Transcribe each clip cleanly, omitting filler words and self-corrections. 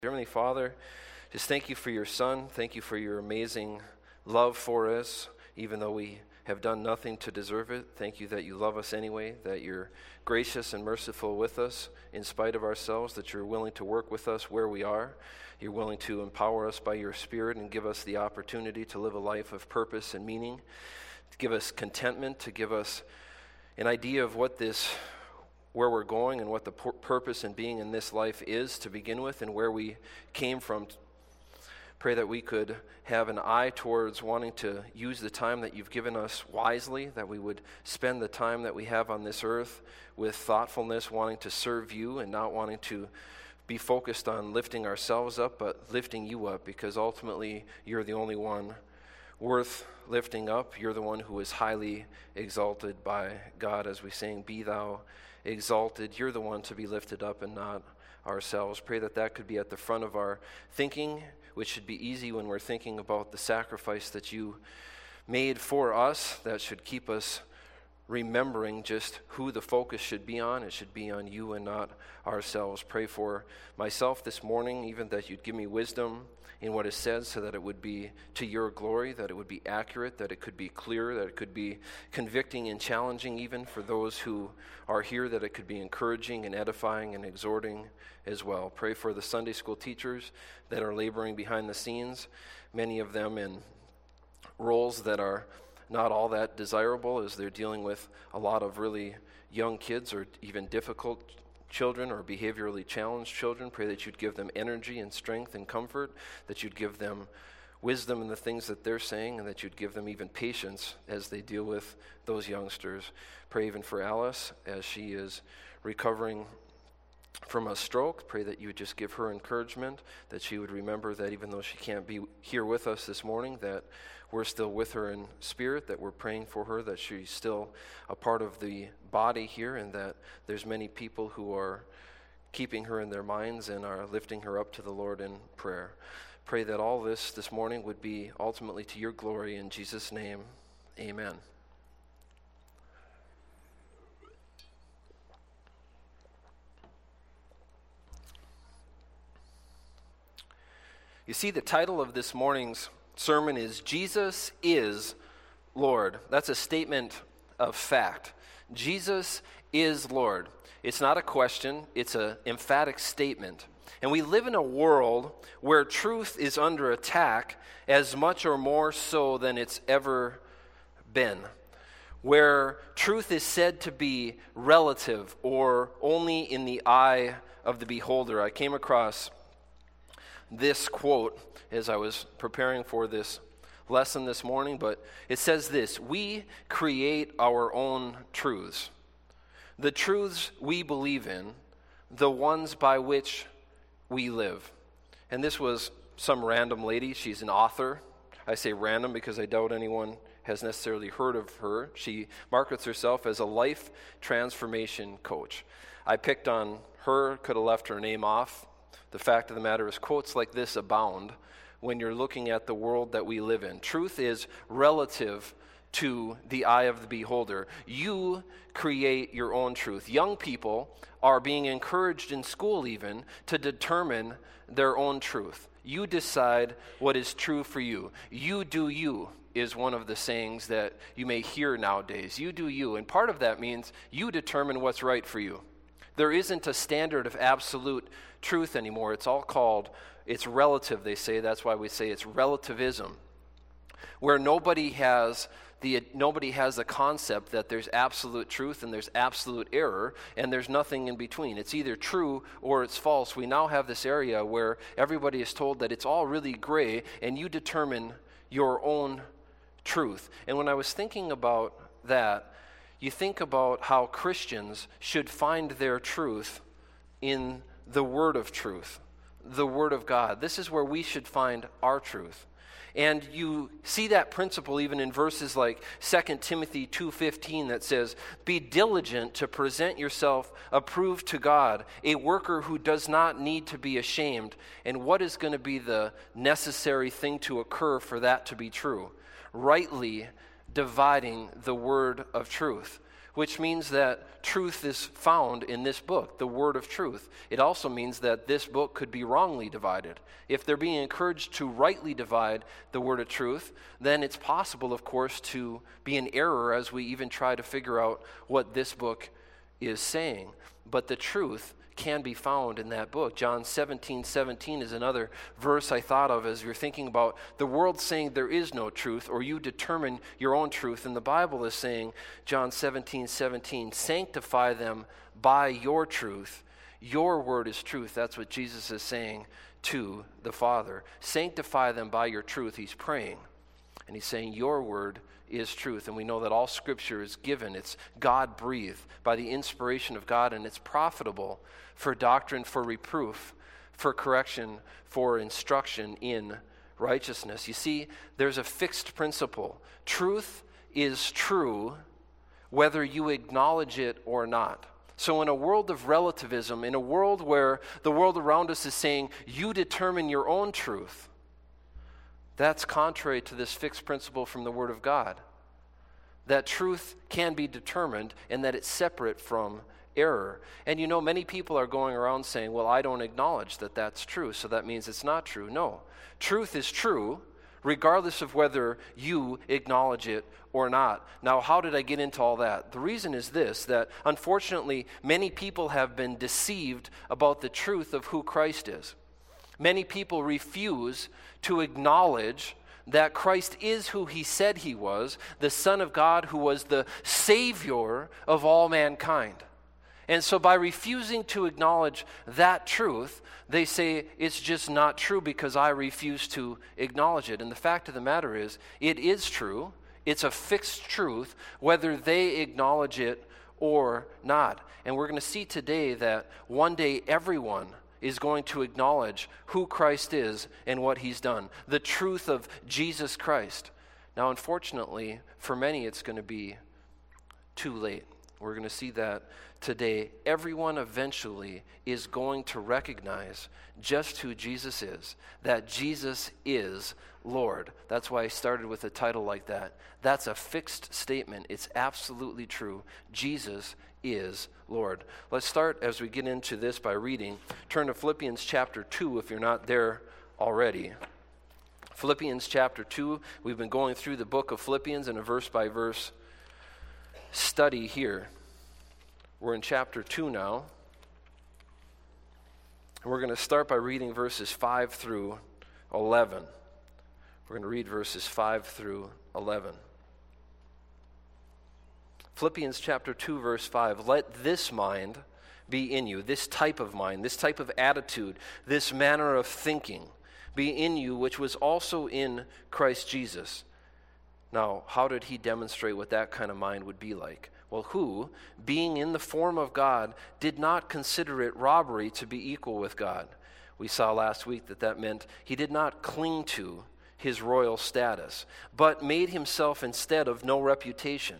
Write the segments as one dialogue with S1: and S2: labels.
S1: Heavenly Father, just thank you for your Son. Thank you for your amazing love for us, even though we have done nothing to deserve it. Thank you that you love us anyway, that you're gracious and merciful with us in spite of ourselves, that you're willing to work with us where we are. You're willing to empower us by your Spirit and give us the opportunity to live a life of purpose and meaning, to give us contentment, to give us an idea of where we're going and what the purpose and being in this life is to begin with and where we came from. Pray that we could have an eye towards wanting to use the time that you've given us wisely, that we would spend the time that we have on this earth with thoughtfulness, wanting to serve you and not wanting to be focused on lifting ourselves up, but lifting you up, because ultimately you're the only one worth lifting up. You're the one who is highly exalted by God, as we sing, "Be thou exalted." You're the one to be lifted up and not ourselves. Pray that that could be at the front of our thinking, which should be easy when we're thinking about the sacrifice that you made for us. That should keep us remembering just who the focus should be on. It should be on you and not ourselves. Pray for myself this morning, even that you'd give me wisdom in what is said, so that it would be to your glory, that it would be accurate, that it could be clear, that it could be convicting and challenging even for those who are here, that it could be encouraging and edifying and exhorting as well. Pray for the Sunday school teachers that are laboring behind the scenes, many of them in roles that are not all that desirable as they're dealing with a lot of really young kids or even difficult children or behaviorally challenged children. Pray that you'd give them energy and strength and comfort, that you'd give them wisdom in the things that they're saying, and that you'd give them even patience as they deal with those youngsters. Pray even for Alice as she is recovering from a stroke. Pray that you would just give her encouragement, that she would remember that even though she can't be here with us this morning, that we're still with her in spirit, that we're praying for her, that she's still a part of the body here, and that there's many people who are keeping her in their minds and are lifting her up to the Lord in prayer. Pray that all this morning would be ultimately to your glory. In Jesus' name, amen. You see, the title of this morning's sermon is Jesus is Lord. That's a statement of fact. Jesus is Lord. It's not a question, it's an emphatic statement. And we live in a world where truth is under attack as much or more so than it's ever been. Where truth is said to be relative or only in the eye of the beholder. I came across this quote as I was preparing for this lesson this morning, but it says this: "We create our own truths. The truths we believe in, the ones by which we live." And this was some random lady. She's an author. I say random because I doubt anyone has necessarily heard of her. She markets herself as a life transformation coach. I picked on her, could have left her name off. The fact of the matter is, quotes like this abound when you're looking at the world that we live in. Truth is relative to the eye of the beholder. You create your own truth. Young people are being encouraged in school even to determine their own truth. You decide what is true for you. You do you is one of the sayings that you may hear nowadays. You do you. And part of that means you determine what's right for you. There isn't a standard of absolute truth anymore. It's relative, they say. That's why we say it's relativism, where nobody has the concept that there's absolute truth and there's absolute error and there's nothing in between. It's either true or it's false. We now have this area where everybody is told that it's all really gray and you determine your own truth. And when I was thinking about that, you think about how Christians should find their truth in the Word of truth, the Word of God. This is where we should find our truth. And you see that principle even in verses like 2 Timothy 2:15 that says, "Be diligent to present yourself approved to God, a worker who does not need to be ashamed." And what is going to be the necessary thing to occur for that to be true? Rightly dividing the word of truth. which means that truth is found in this book, the word of truth. It also means that this book could be wrongly divided. If they're being encouraged to rightly divide the word of truth, then it's possible, of course, to be in error as we even try to figure out what this book is saying. But the truth can be found in that book. John 17:17 is another verse I thought of as you're thinking about the world saying there is no truth, or you determine your own truth. And the Bible is saying, John 17:17, sanctify them by your truth. Your word is truth. That's what Jesus is saying to the Father. Sanctify them by your truth. He's praying. And he's saying, your word is truth. And we know that all Scripture is given. It's God-breathed by the inspiration of God, and it's profitable for doctrine, for reproof, for correction, for instruction in righteousness. You see, there's a fixed principle. Truth is true whether you acknowledge it or not. So in a world of relativism, in a world where the world around us is saying, you determine your own truth, that's contrary to this fixed principle from the Word of God, that truth can be determined and that it's separate from error. And you know, many people are going around saying, well, I don't acknowledge that that's true, so that means it's not true. No, truth is true regardless of whether you acknowledge it or not. Now, how did I get into all that? The reason is this, that unfortunately many people have been deceived about the truth of who Christ is. Many people refuse to acknowledge that Christ is who he said he was, the Son of God who was the Savior of all mankind. And so by refusing to acknowledge that truth, they say it's just not true because I refuse to acknowledge it. And the fact of the matter is, it is true. It's a fixed truth, whether they acknowledge it or not. And we're going to see today that one day everyone is going to acknowledge who Christ is and what he's done, the truth of Jesus Christ. Now, unfortunately, for many, it's going to be too late. We're going to see that today. Everyone eventually is going to recognize just who Jesus is, that Jesus is Lord. That's why I started with a title like that. That's a fixed statement. It's absolutely true. Jesus is Lord. Let's start as we get into this by reading. Turn to Philippians chapter 2 if you're not there already. Philippians chapter 2. We've been going through the book of Philippians in a verse-by-verse study here. We're in chapter 2 now. And we're going to start by reading verses 5 through 11. We're going to read verses 5 through 11. Philippians chapter 2, verse 5. Let this mind be in you, this type of mind, this type of attitude, this manner of thinking be in you, which was also in Christ Jesus. Now, how did he demonstrate what that kind of mind would be like? Well, who, being in the form of God, did not consider it robbery to be equal with God. We saw last week that meant he did not cling to his royal status, but made himself instead of no reputation.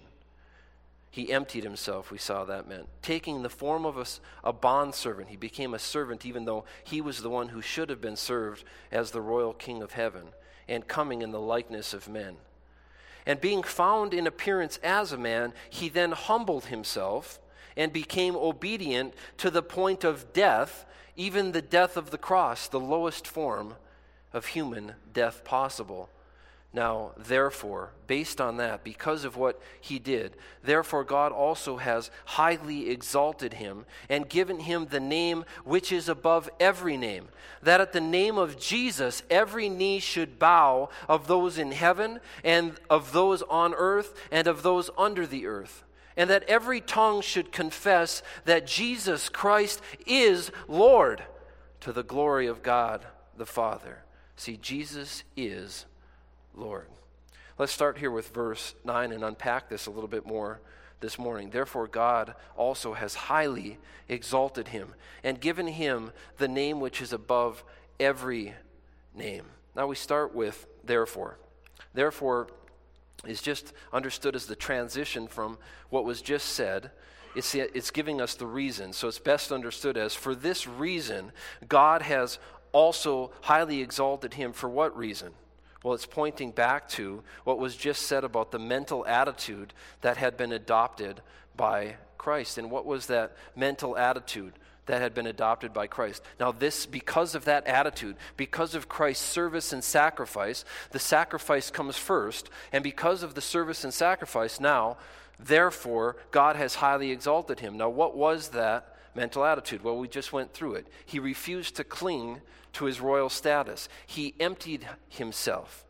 S1: He emptied himself, we saw that meant. Taking the form of a bondservant, he became a servant even though he was the one who should have been served as the royal king of heaven, and coming in the likeness of men. And being found in appearance as a man, he then humbled himself and became obedient to the point of death, even the death of the cross, the lowest form of human death possible. Now, therefore, based on that, because of what he did, therefore God also has highly exalted him and given him the name which is above every name, that at the name of Jesus every knee should bow, of those in heaven and of those on earth and of those under the earth, and that every tongue should confess that Jesus Christ is Lord, to the glory of God the Father. See, Jesus is Lord. Let's start here with verse 9 and unpack this a little bit more this morning. Therefore, God also has highly exalted him and given him the name which is above every name. Now we start with therefore. Therefore is just understood as the transition from what was just said. It's giving us the reason. So it's best understood as, for this reason, God has also highly exalted him. For what reason? Well, it's pointing back to what was just said about the mental attitude that had been adopted by Christ. And what was that mental attitude that had been adopted by Christ? Now this, because of that attitude, because of Christ's service and sacrifice, the sacrifice comes first, and because of the service and sacrifice, now, therefore, God has highly exalted him. Now what was that mental attitude? Well, we just went through it. He refused to cling to his royal status. He emptied himself.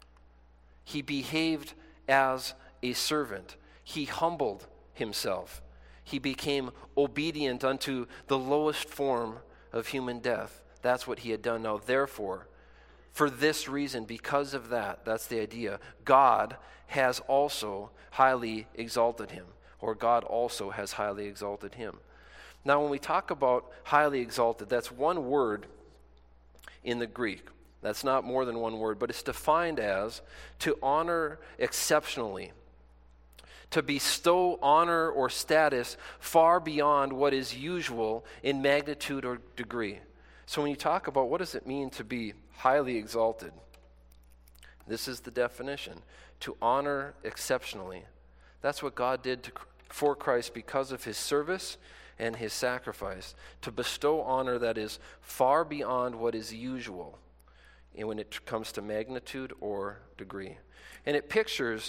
S1: He behaved as a servant. He humbled himself. He became obedient unto the lowest form of human death. That's what he had done. Now, therefore, for this reason, because of that, that's the idea, God has also highly exalted him, or God also has highly exalted him. Now, when we talk about highly exalted, that's one word in the Greek. That's not more than one word, but it's defined as to honor exceptionally, to bestow honor or status far beyond what is usual in magnitude or degree. So when you talk about what does it mean to be highly exalted, this is the definition: to honor exceptionally. That's what God did for Christ because of his service and his sacrifice, to bestow honor that is far beyond what is usual when it comes to magnitude or degree. And it pictures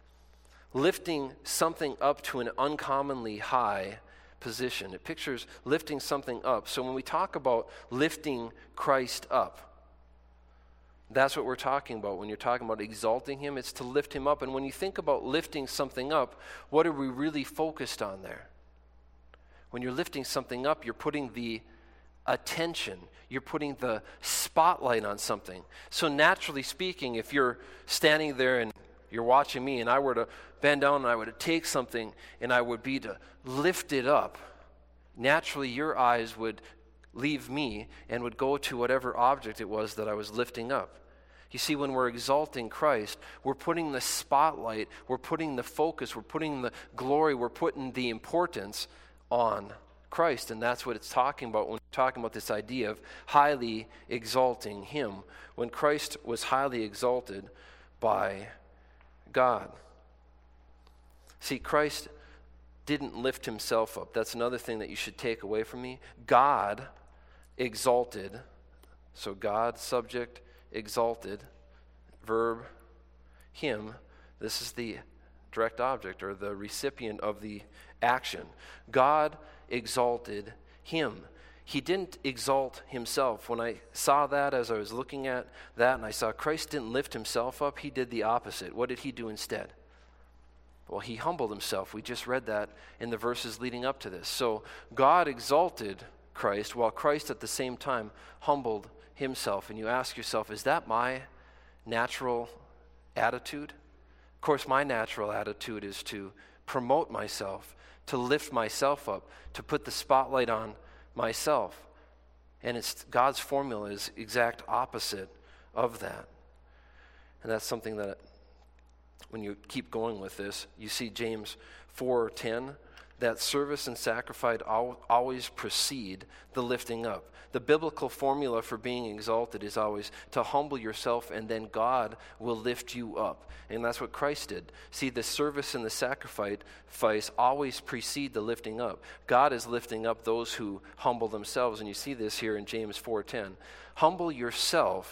S1: lifting something up to an uncommonly high position. It pictures lifting something up. So when we talk about lifting Christ up, that's what we're talking about. When you're talking about exalting him, it's to lift him up. And when you think about lifting something up, what are we really focused on there? When you're lifting something up, you're putting the attention, you're putting the spotlight on something. So naturally speaking, if you're standing there and you're watching me and I were to bend down and I were to take something and I would be to lift it up, naturally your eyes would leave me and would go to whatever object it was that I was lifting up. You see, when we're exalting Christ, we're putting the spotlight, we're putting the focus, we're putting the glory, we're putting the importance on Christ. And that's what it's talking about when we're talking about this idea of highly exalting him. When Christ was highly exalted by God. See, Christ didn't lift himself up. That's another thing that you should take away from me. God exalted. So God, subject, exalted, verb, him. This is the direct object or the recipient of the action. God exalted him. He didn't exalt himself. When I saw that, as I was looking at that, and I saw Christ didn't lift himself up, he did the opposite. What did he do instead? Well, he humbled himself. We just read that in the verses leading up to this. So God exalted Christ, while Christ at the same time humbled himself. And you ask yourself, is that my natural attitude? Of course, my natural attitude is to promote myself, to lift myself up, to put the spotlight on myself. And it's God's formula is exact opposite of that. And that's something that when you keep going with this, you see James 4:10, that service and sacrifice always precede the lifting up. The biblical formula for being exalted is always to humble yourself and then God will lift you up. And that's what Christ did. See, the service and the sacrifice always precede the lifting up. God is lifting up those who humble themselves. And you see this here in James 4:10. Humble yourselves,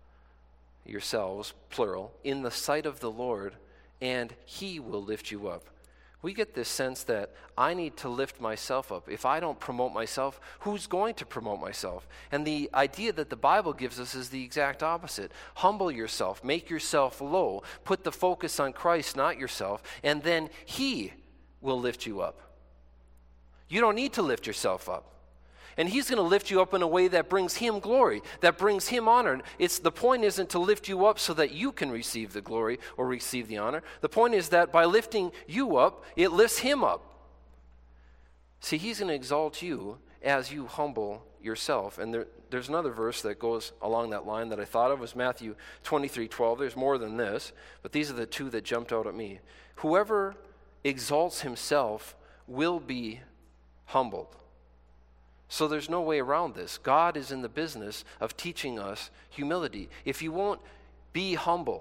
S1: plural, in the sight of the Lord, and he will lift you up. We get this sense that I need to lift myself up. If I don't promote myself, who's going to promote myself? And the idea that the Bible gives us is the exact opposite. Humble yourself, make yourself low, put the focus on Christ, not yourself, and then he will lift you up. You don't need to lift yourself up. And he's going to lift you up in a way that brings him glory, that brings him honor. The point isn't to lift you up so that you can receive the glory or receive the honor. The point is that by lifting you up, it lifts him up. See, he's going to exalt you as you humble yourself. And there's another verse that goes along that line that I thought of was Matthew 23:12. There's more than this, but these are the two that jumped out at me. Whoever exalts himself will be humbled. So there's no way around this. God is in the business of teaching us humility. If you won't be humble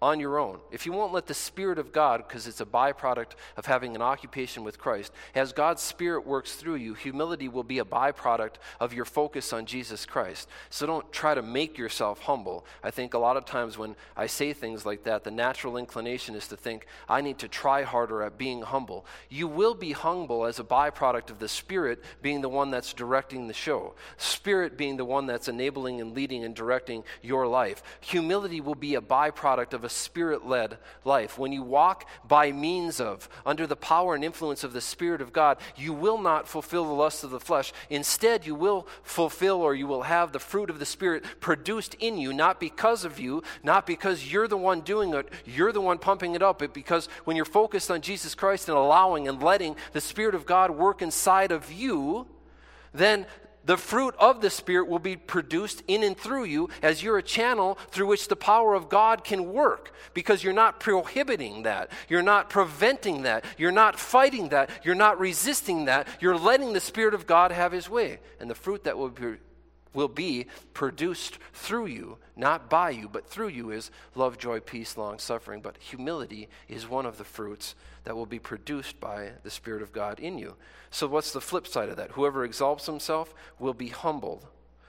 S1: on your own, if you won't let the Spirit of God, because it's a byproduct of having an occupation with Christ, as God's Spirit works through you, humility will be a byproduct of your focus on Jesus Christ. So don't try to make yourself humble. I think a lot of times when I say things like that, the natural inclination is to think, I need to try harder at being humble. You will be humble as a byproduct of the Spirit being the one that's directing the show. Spirit being the one that's enabling and leading and directing your life. Humility will be a byproduct of a Spirit-led life. When you walk by means of, under the power and influence of the Spirit of God, you will not fulfill the lusts of the flesh. Instead, you will fulfill, or you will have the fruit of the Spirit produced in you, not because of you, not because you're the one doing it, you're the one pumping it up, but because when you're focused on Jesus Christ and allowing and letting the Spirit of God work inside of you, then the fruit of the Spirit will be produced in and through you as you're a channel through which the power of God can work, because you're not prohibiting that. You're not preventing that. You're not fighting that. You're not resisting that. You're letting the Spirit of God have his way. And the fruit that will be produced through you, not by you, but through you, is love, joy, peace, long-suffering. But humility is one of the fruits that will be produced by the Spirit of God in you. So what's the flip side of that? Whoever exalts himself will be humbled.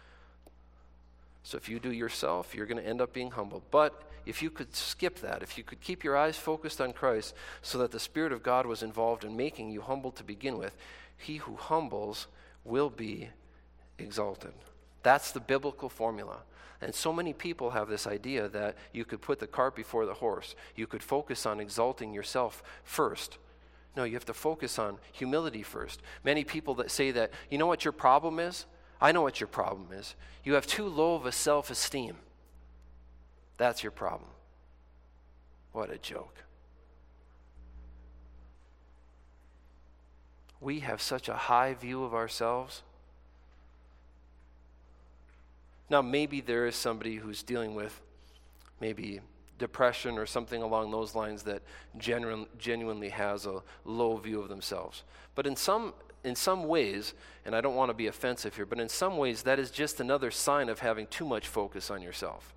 S1: So if you do yourself, you're going to end up being humbled. But if you could skip that, if you could keep your eyes focused on Christ so that the Spirit of God was involved in making you humble to begin with, he who humbles will be exalted. That's the biblical formula. And so many people have this idea that you could put the cart before the horse. You could focus on exalting yourself first. No, you have to focus on humility first. Many people that say that, you know what your problem is? I know what your problem is. You have too low of a self-esteem. That's your problem. What a joke. We have such a high view of ourselves. Now, maybe there is somebody who's dealing with maybe depression or something along those lines that genuinely has a low view of themselves. But in some ways, and I don't want to be offensive here, but in some ways that is just another sign of having too much focus on yourself.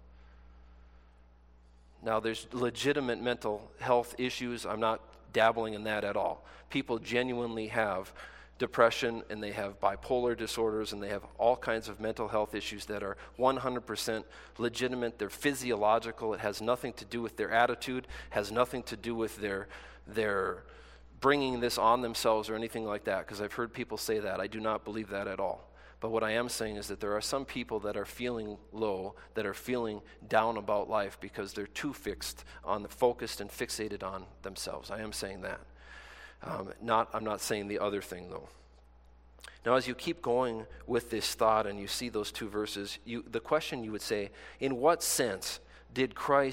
S1: Now, there's legitimate mental health issues. I'm not dabbling in that at all. People genuinely have depression, and they have bipolar disorders, and they have all kinds of mental health issues that are 100% legitimate. They're physiological. It has nothing to do with their attitude, has nothing to do with their bringing this on themselves or anything like that, because I've heard people say that. I do not believe that at all. But what I am saying is that there are some people that are feeling low, that are feeling down about life because they're too focused and fixated on themselves. I am saying that. I'm not saying the other thing, though. Now, as you keep going with this thought and you see those two verses, the question you would say, in what sense did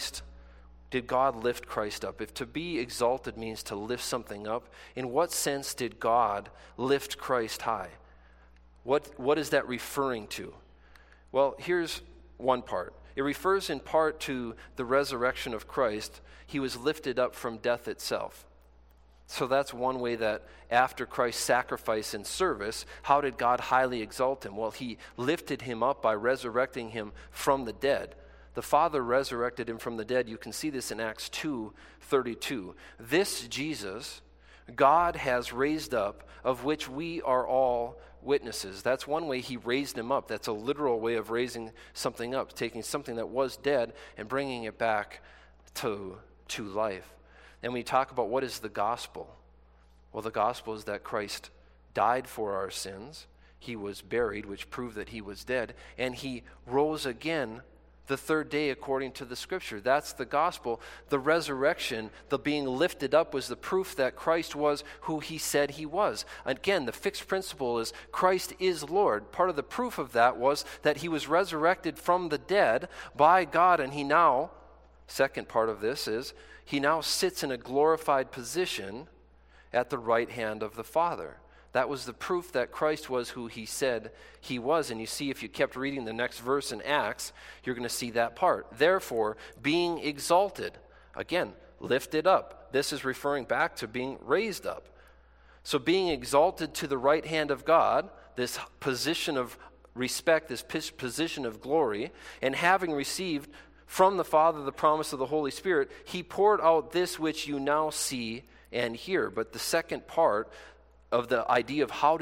S1: God lift Christ up? If to be exalted means to lift something up, in what sense did God lift Christ high? What is that referring to? Well, here's one part. It refers in part to the resurrection of Christ. He was lifted up from death itself. So that's one way that after Christ's sacrifice and service, how did God highly exalt him? Well, he lifted him up by resurrecting him from the dead. The Father resurrected him from the dead. You can see this in Acts 2:32. This Jesus, God has raised up, of which we are all witnesses. That's one way he raised him up. That's a literal way of raising something up, taking something that was dead and bringing it back to life. And when we talk about what is the gospel, well, the gospel is that Christ died for our sins. He was buried, which proved that he was dead, and he rose again the third day according to the Scripture. That's the gospel. The resurrection, the being lifted up, was the proof that Christ was who he said he was. Again, the fixed principle is Christ is Lord. Part of the proof of that was that he was resurrected from the dead by God, and he now, second part of this is, he now sits in a glorified position at the right hand of the Father. That was the proof that Christ was who he said he was. And you see, if you kept reading the next verse in Acts, you're going to see that part. Therefore, being exalted, again, lifted up. This is referring back to being raised up. So being exalted to the right hand of God, this position of respect, this position of glory, and having received from the Father the promise of the Holy Spirit, he poured out this which you now see and hear. But the second part of the idea of how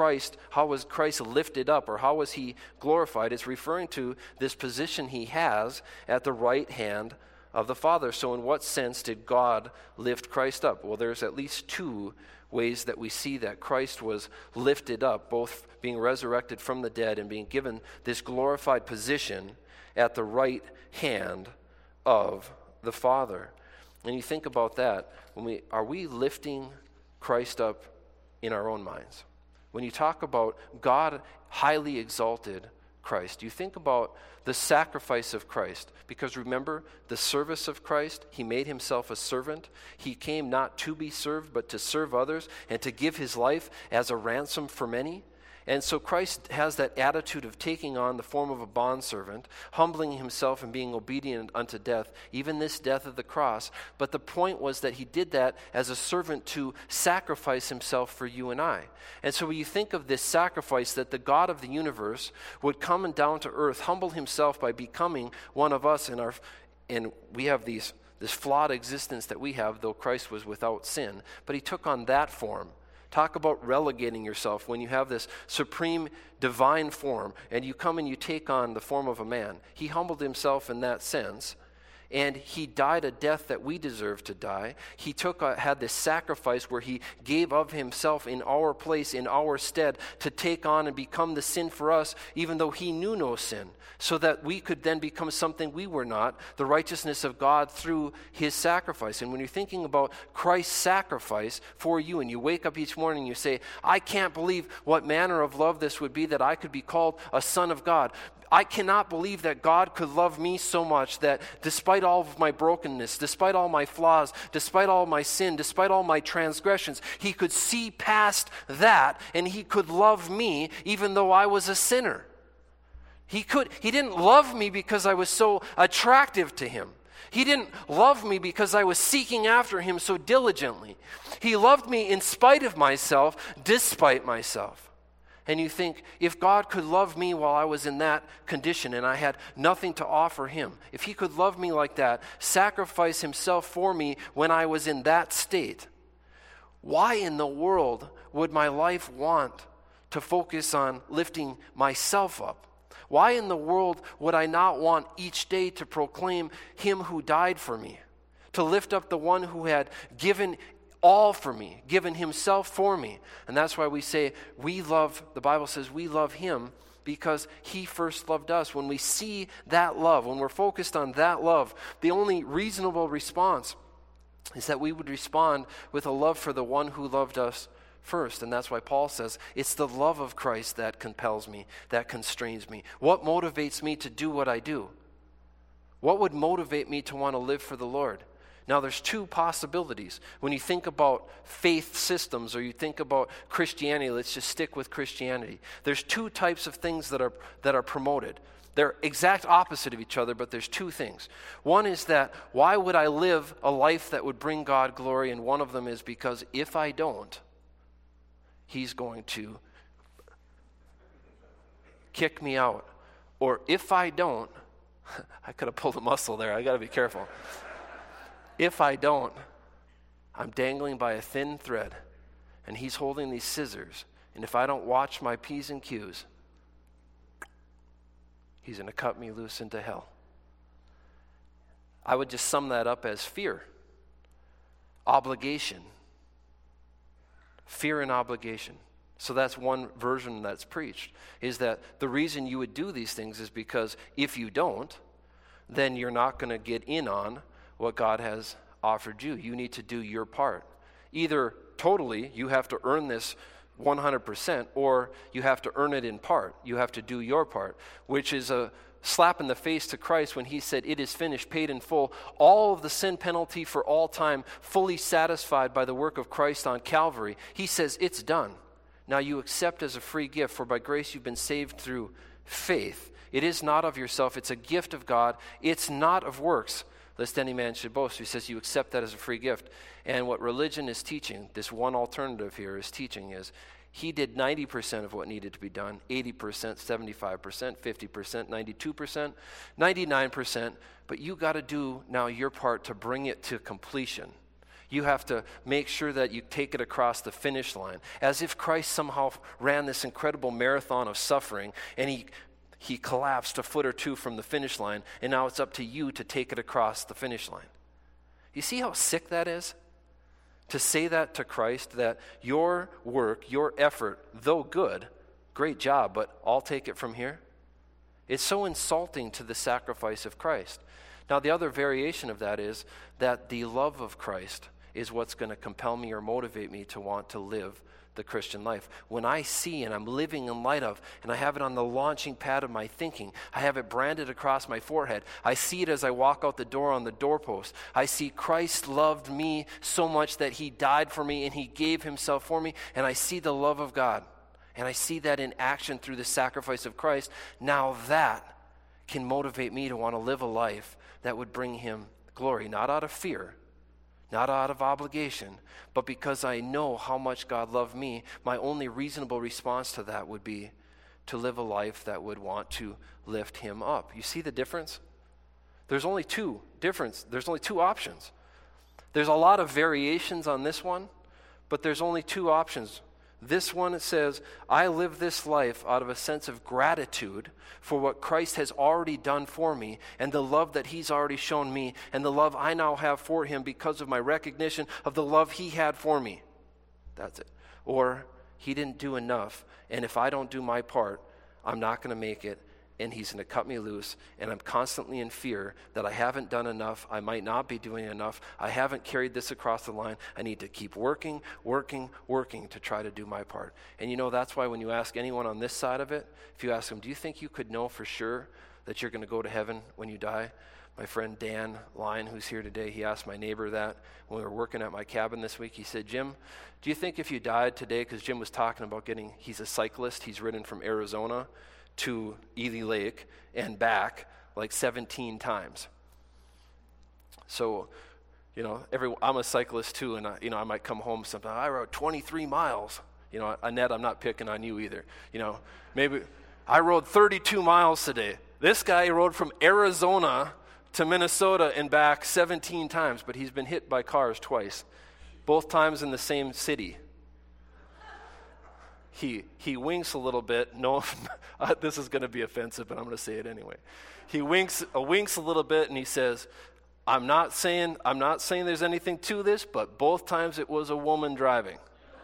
S1: was Christ lifted up, or how was he glorified, is referring to this position he has at the right hand of the Father. So in what sense did God lift Christ up? Well, there's at least two ways that we see that Christ was lifted up, both being resurrected from the dead and being given this glorified position at the right hand of the Father. And you think about that, are we lifting Christ up in our own minds? When you talk about God highly exalted Christ, you think about the sacrifice of Christ. Because remember, the service of Christ, he made himself a servant. He came not to be served, but to serve others and to give his life as a ransom for many. And so Christ has that attitude of taking on the form of a bondservant, humbling himself and being obedient unto death, even this death of the cross. But the point was that he did that as a servant to sacrifice himself for you and I. And so when you think of this sacrifice, that the God of the universe would come down to earth, humble himself by becoming one of us, and we have this flawed existence that we have, though Christ was without sin. But he took on that form. Talk about relegating yourself when you have this supreme divine form and you come and you take on the form of a man. He humbled himself in that sense, and he died a death that we deserve to die. He had this sacrifice where he gave of himself in our place, in our stead, to take on and become the sin for us, even though he knew no sin, so that we could then become something we were not, the righteousness of God through his sacrifice. And when you're thinking about Christ's sacrifice for you, and you wake up each morning and you say, I can't believe what manner of love this would be that I could be called a son of God. I cannot believe that God could love me so much that despite all of my brokenness, despite all my flaws, despite all my sin, despite all my transgressions, he could see past that and he could love me even though I was a sinner. He didn't love me because I was so attractive to him. He didn't love me because I was seeking after him so diligently. He loved me in spite of myself, despite myself. And you think, if God could love me while I was in that condition and I had nothing to offer him, if he could love me like that, sacrifice himself for me when I was in that state, why in the world would my life want to focus on lifting myself up? Why in the world would I not want each day to proclaim him who died for me, to lift up the one who had given all for me, given himself for me? And that's why we say the Bible says we love him because he first loved us. When we see that love, when we're focused on that love, the only reasonable response is that we would respond with a love for the one who loved us first. And that's why Paul says, it's the love of Christ that compels me, that constrains me. What motivates me to do what I do? What would motivate me to want to live for the Lord? Now, there's two possibilities. When you think about faith systems or you think about Christianity, let's just stick with Christianity. There's two types of things that are promoted. They're exact opposite of each other, but there's two things. One is that, why would I live a life that would bring God glory? And one of them is because if I don't, he's going to kick me out. Or if I don't, I could have pulled a muscle there. I got to be careful. If I don't, I'm dangling by a thin thread, and he's holding these scissors, and if I don't watch my P's and Q's, he's going to cut me loose into hell. I would just sum that up as fear, obligation, fear and obligation. So that's one version that's preached, is that the reason you would do these things is because if you don't, then you're not going to get in on what God has offered you. You need to do your part. Either totally, you have to earn this 100%, or you have to earn it in part. You have to do your part, which is a slap in the face to Christ when he said, it is finished, paid in full, all of the sin penalty for all time, fully satisfied by the work of Christ on Calvary. He says, it's done. Now you accept as a free gift, for by grace you've been saved through faith. It is not of yourself, it's a gift of God. It's not of works, lest any man should boast. He says you accept that as a free gift. And what religion is teaching, this one alternative here is teaching, is He did 90% of what needed to be done, 80%, 75%, 50%, 92%, 99%, but you got to do now your part to bring it to completion. You have to make sure that you take it across the finish line, as if Christ somehow ran this incredible marathon of suffering, and he collapsed a foot or two from the finish line, and now it's up to you to take it across the finish line. You see how sick that is? To say that to Christ, that your work, your effort, though good, great job, but I'll take it from here. It's so insulting to the sacrifice of Christ. Now, the other variation of that is that the love of Christ is what's going to compel me or motivate me to want to live the Christian life. When I see and I'm living in light of, and I have it on the launching pad of my thinking, I have it branded across my forehead, I see it as I walk out the door on the doorpost, I see Christ loved me so much that he died for me and he gave himself for me, and I see the love of God, and I see that in action through the sacrifice of Christ. Now that can motivate me to want to live a life that would bring him glory, not out of fear, not out of obligation, but because I know how much God loved me. My only reasonable response to that would be to live a life that would want to lift him up. You see the difference? There's only two options. There's a lot of variations on this one, but there's only two options. This one, it says, I live this life out of a sense of gratitude for what Christ has already done for me and the love that he's already shown me and the love I now have for him because of my recognition of the love he had for me. That's it. Or he didn't do enough, and if I don't do my part, I'm not going to make it, and he's going to cut me loose, and I'm constantly in fear that I haven't done enough, I might not be doing enough, I haven't carried this across the line, I need to keep working to try to do my part. And you know, that's why when you ask anyone on this side of it, if you ask them, do you think you could know for sure that you're going to go to heaven when you die? My friend Dan Lyon, who's here today, he asked my neighbor that when we were working at my cabin this week. He said, Jim, do you think if you died today, because Jim was talking about he's a cyclist, he's ridden from Arizona to Ely Lake and back like 17 times. So, you know, I'm a cyclist too, and I might come home sometime. I rode 23 miles. You know, Annette, I'm not picking on you either. You know, maybe I rode 32 miles today. This guy rode from Arizona to Minnesota and back 17 times, but he's been hit by cars twice, both times in the same city. He winks a little bit. No, this is going to be offensive, but I'm going to say it anyway. He winks a little bit, and he says, I'm not saying there's anything to this, but both times it was a woman driving.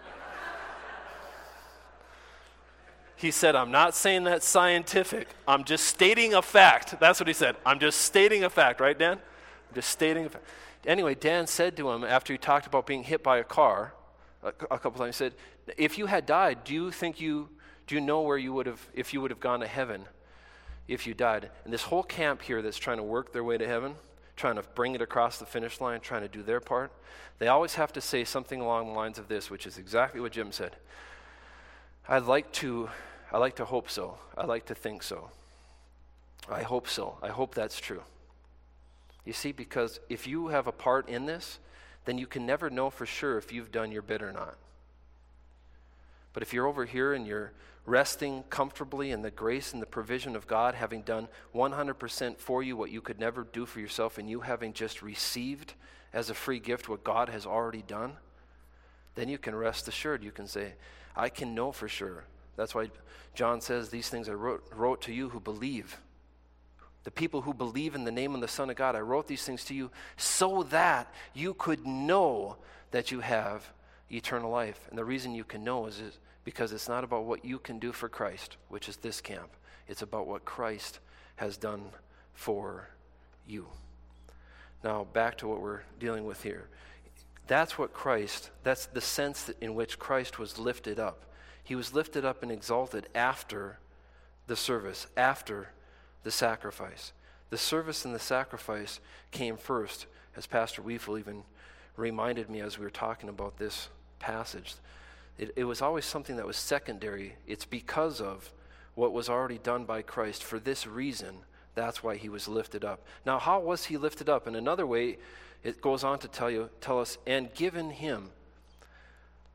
S1: He said, I'm not saying that's scientific. I'm just stating a fact. That's what he said. I'm just stating a fact. Right, Dan? I'm just stating a fact. Anyway, Dan said to him after he talked about being hit by a car a couple times, he said, if you had died, do you know where you would have, if you would have gone to heaven if you died? And this whole camp here that's trying to work their way to heaven, trying to bring it across the finish line, trying to do their part, they always have to say something along the lines of this, which is exactly what Jim said. I like to hope so. I like to think so. I hope so. I hope that's true. You see, because if you have a part in this, then you can never know for sure if you've done your bit or not. But if you're over here and you're resting comfortably in the grace and the provision of God, having done 100% for you what you could never do for yourself, and you having just received as a free gift what God has already done, then you can rest assured. You can say, I can know for sure. That's why John says, these things I wrote to you who believe. The people who believe in the name of the Son of God, I wrote these things to you so that you could know that you have eternal life. And the reason you can know is because it's not about what you can do for Christ, which is this camp. It's about what Christ has done for you. Now, back to what we're dealing with here. That's the sense in which Christ was lifted up. He was lifted up and exalted after the service, after the sacrifice. The service and the sacrifice came first, as Pastor Weefel even reminded me as we were talking about this passage. It was always something that was secondary. It's because of what was already done by Christ. For this reason, that's why he was lifted up. Now, how was he lifted up? In another way, it goes on to tell us, and given him.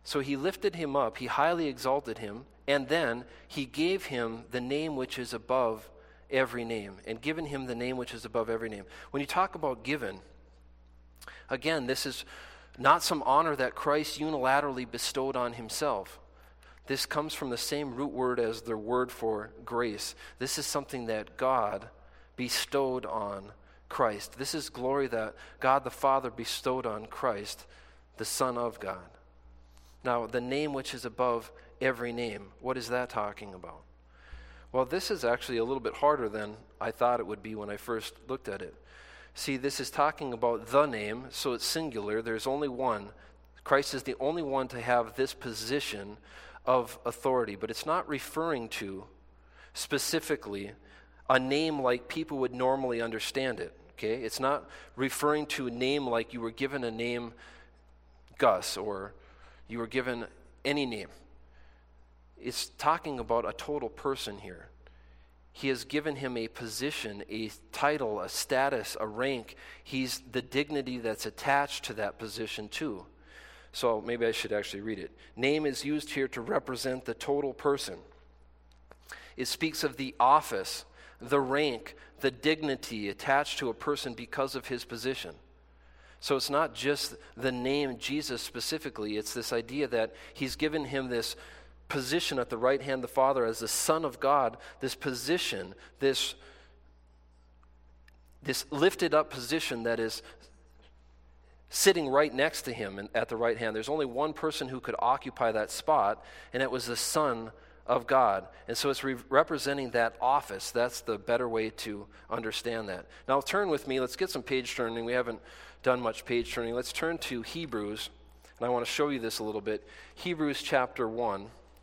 S1: So he lifted him up, he highly exalted him, and then he gave him the name which is above every name, and given him the name which is above every name. When you talk about given, again, this is not some honor that Christ unilaterally bestowed on himself. This comes from the same root word as the word for grace. This is something that God bestowed on Christ. This is glory that God the Father bestowed on Christ, the Son of God. Now, the name which is above every name, what is that talking about? Well, this is actually a little bit harder than I thought it would be when I first looked at it. See, this is talking about the name, so it's singular. There's only one. Christ is the only one to have this position of authority, but it's not referring to specifically a name like people would normally understand it. Okay? It's not referring to a name like you were given a name Gus, or you were given any name. It's talking about a total person here. He has given him a position, a title, a status, a rank. He's the dignity that's attached to that position too. So maybe I should actually read it. Name is used here to represent the total person. It speaks of the office, the rank, the dignity attached to a person because of his position. So it's not just the name Jesus specifically, it's this idea that he's given him this position at the right hand of the Father as the Son of God, this position, this lifted up position that is sitting right next to him at the right hand. There's only one person who could occupy that spot, and it was the Son of God. And so it's representing that office. That's the better way to understand that. Now turn with me. Let's get some page turning. We haven't done much page turning. Let's turn to Hebrews, and I want to show you this a little bit. Hebrews chapter 1.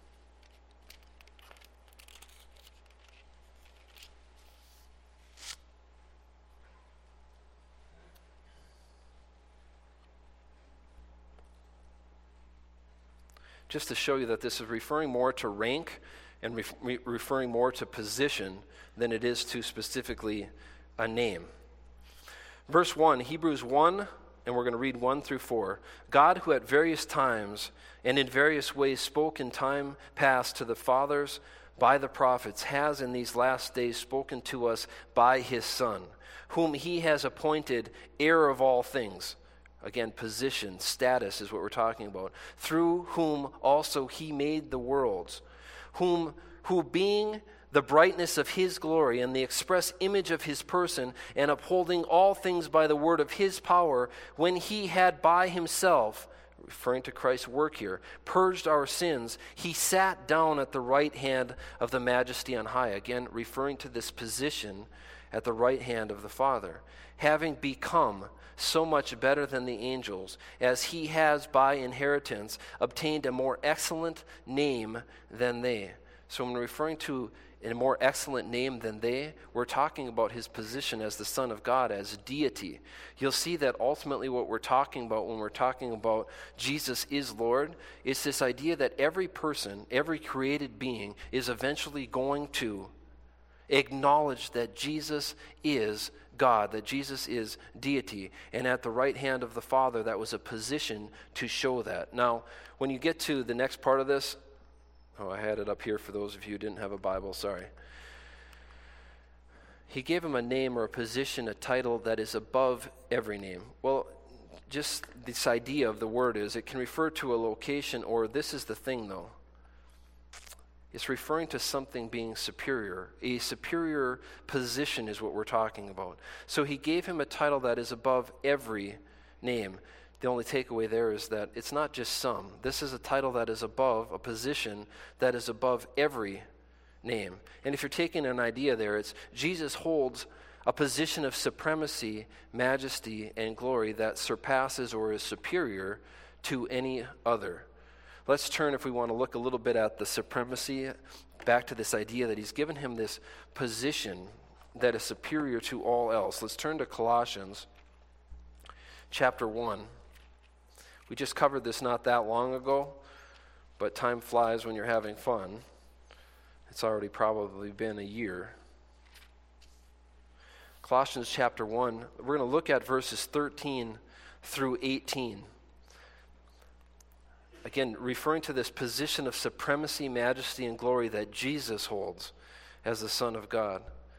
S1: Just to show you that this is referring more to rank and referring more to position than it is to specifically a name. Verse 1, Hebrews 1, and we're going to read 1 through 4. God, who at various times and in various ways spoke in time past to the fathers by the prophets, has in these last days spoken to us by his Son, whom he has appointed heir of all things. Again, position, status is what we're talking about. Through whom also he made the worlds, who being the brightness of his glory and the express image of his person, and upholding all things by the word of his power, when he had by himself, referring to Christ's work here, purged our sins, he sat down at the right hand of the majesty on high. Again, referring to this position at the right hand of the Father, having become so much better than the angels, as he has by inheritance obtained a more excellent name than they. So when referring to a more excellent name than they, we're talking about his position as the Son of God, as deity. You'll see that ultimately what we're talking about when we're talking about Jesus is Lord, is this idea that every person, every created being is eventually going to acknowledge that Jesus is God, that Jesus is deity. And at the right hand of the Father, that was a position to show that. Now, when you get to the next part of this, I had it up here for those of you who didn't have a Bible, sorry. He gave him a name or a position, a title that is above every name. Well, just this idea of the word is, it can refer to a location, or this is the thing though. It's referring to something being superior. A superior position is what we're talking about. So he gave him a title that is above every name. The only takeaway there is that it's not just some. This is a title that is above, a position that is above every name. And if you're taking an idea there, it's Jesus holds a position of supremacy, majesty, and glory that surpasses or is superior to any other. Let's turn, if we want to look a little bit at the supremacy, back to this idea that he's given him this position that is superior to all else. Let's turn to Colossians chapter 1. We just covered this not that long ago, but time flies when you're having fun. It's already probably been a year. Colossians chapter 1, we're going to look at verses 13 through 18. again, referring to this position of supremacy, majesty, and glory that Jesus holds as the Son of God.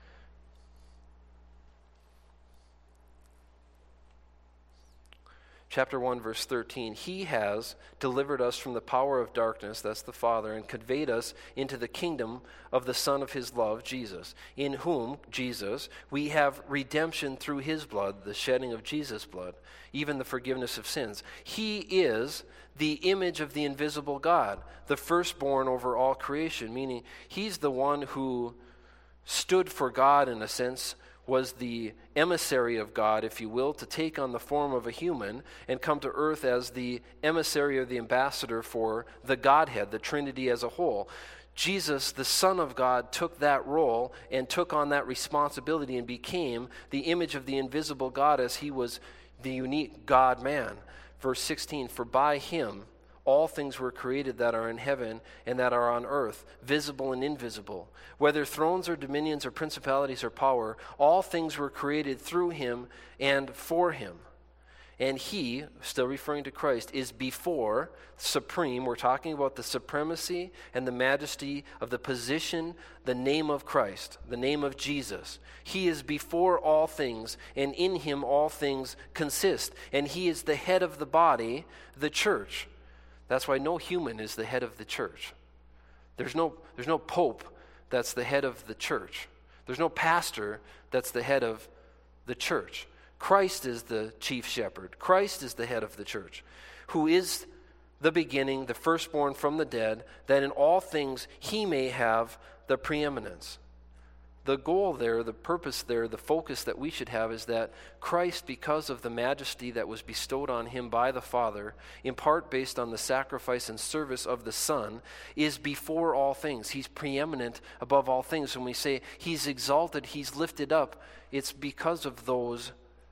S1: Chapter 1, verse 13, He has delivered us from the power of darkness, that's the Father, and conveyed us into the kingdom of the Son of His love, Jesus, in whom, Jesus, we have redemption through His blood, the shedding of Jesus' blood, even the forgiveness of sins. He is the image of the invisible God, the firstborn over all creation, meaning He's the one who stood for God in a sense, was the emissary of God, if you will, to take on the form of a human and come to earth as the emissary or the ambassador for the Godhead, the Trinity as a whole. Jesus, the Son of God, took that role and took on that responsibility and became the image of the invisible God as He was the unique God-man. Verse 16, for by Him all things were created that are in heaven and that are on earth, visible and invisible. Whether thrones or dominions or principalities or power, all things were created through Him and for Him. And He, still referring to Christ, is before, supreme. We're talking about the supremacy and the majesty of the position, the name of Christ, the name of Jesus. He is before all things, and in Him all things consist. And He is the head of the body, the church. That's why no human is the head of the church. There's no pope that's the head of the church. There's no pastor that's the head of the church. Christ is the chief shepherd. Christ is the head of the church, who is the beginning, the firstborn from the dead, that in all things He may have the preeminence. The goal there, the purpose there, the focus that we should have is that Christ, because of the majesty that was bestowed on Him by the Father, in part based on the sacrifice and service of the Son, is before all things. He's preeminent above all things. When we say He's exalted, He's lifted up, it's because of those